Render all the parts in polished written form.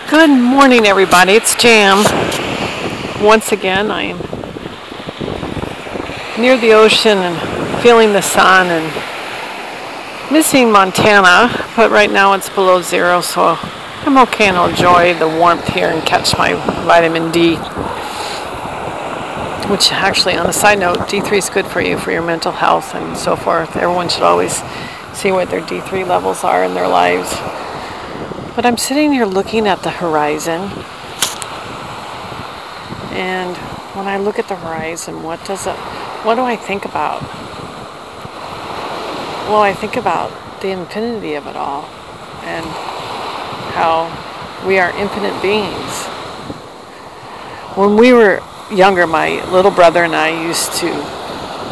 Good morning, everybody. It's Jam. Once again, I am near the ocean and feeling the sun and missing Montana, but right now it's below zero, so I'm okay and I'll enjoy the warmth here and catch my vitamin D. Which actually, on a side note, D3 is good for you, for your mental health and so forth. Everyone should always see what their D3 levels are in their lives. But I'm sitting here looking at the horizon, and when I look at the horizon, what do I think about? Well, I think about the infinity of it all, and how we are infinite beings. When we were younger, my little brother and I used to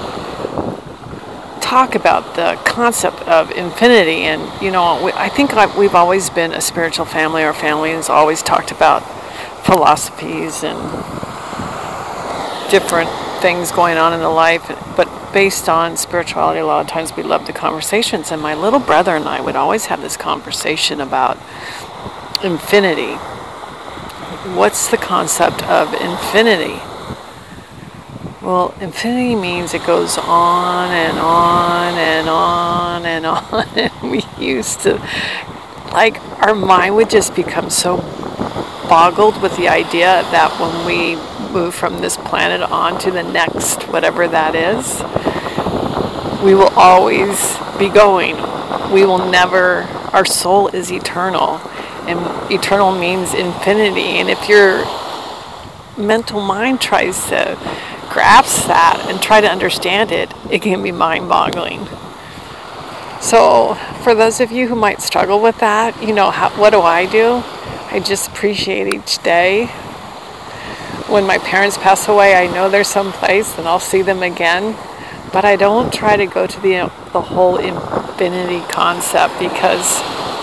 talk about the concept of infinity, and I think we've always been a spiritual family. Our family has always talked about philosophies and different things going on in the life, but based on spirituality. A lot of times we love the conversations, and my little brother and I would always have this conversation about infinity. What's the concept of infinity? Well, infinity means it goes on and on and on and on. And we used to, our mind would just become so boggled with the idea that when we move from this planet on to the next, whatever that is, we will always be going. We will never, our soul is eternal. And eternal means infinity. And if your mental mind tries to grasp that and try to understand it, it can be mind-boggling. So for those of you who might struggle with that, what do? I just appreciate each day. When my parents pass away, I know there's some place and I'll see them again, but I don't try to go to the whole infinity concept, because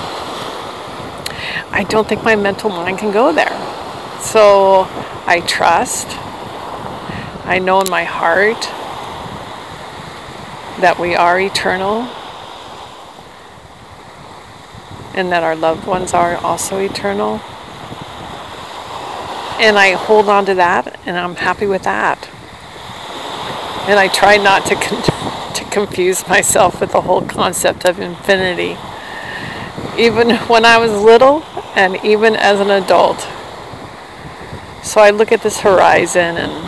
I don't think my mental mind can go there. So I trust. I know in my heart that we are eternal and that our loved ones are also eternal. And I hold on to that, and I'm happy with that. And I try not to confuse myself with the whole concept of infinity, even when I was little and even as an adult. So I look at this horizon and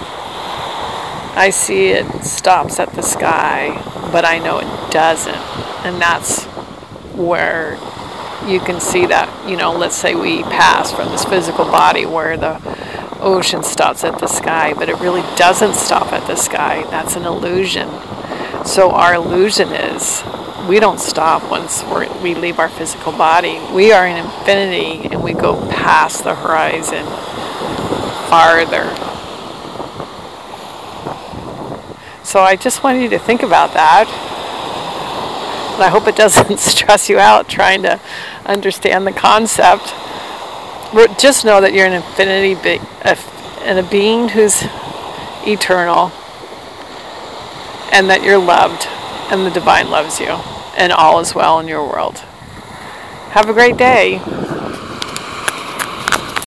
I see it stops at the sky, but I know it doesn't. And that's where you can see that, let's say we pass from this physical body where the ocean stops at the sky, but it really doesn't stop at the sky. That's an illusion. So our illusion is we don't stop once we leave our physical body. We are in infinity, and we go past the horizon farther. So I just wanted you to think about that. And I hope it doesn't stress you out trying to understand the concept. But just know that you're an infinity and a being who's eternal, and that you're loved, and the divine loves you, and all is well in your world. Have a great day.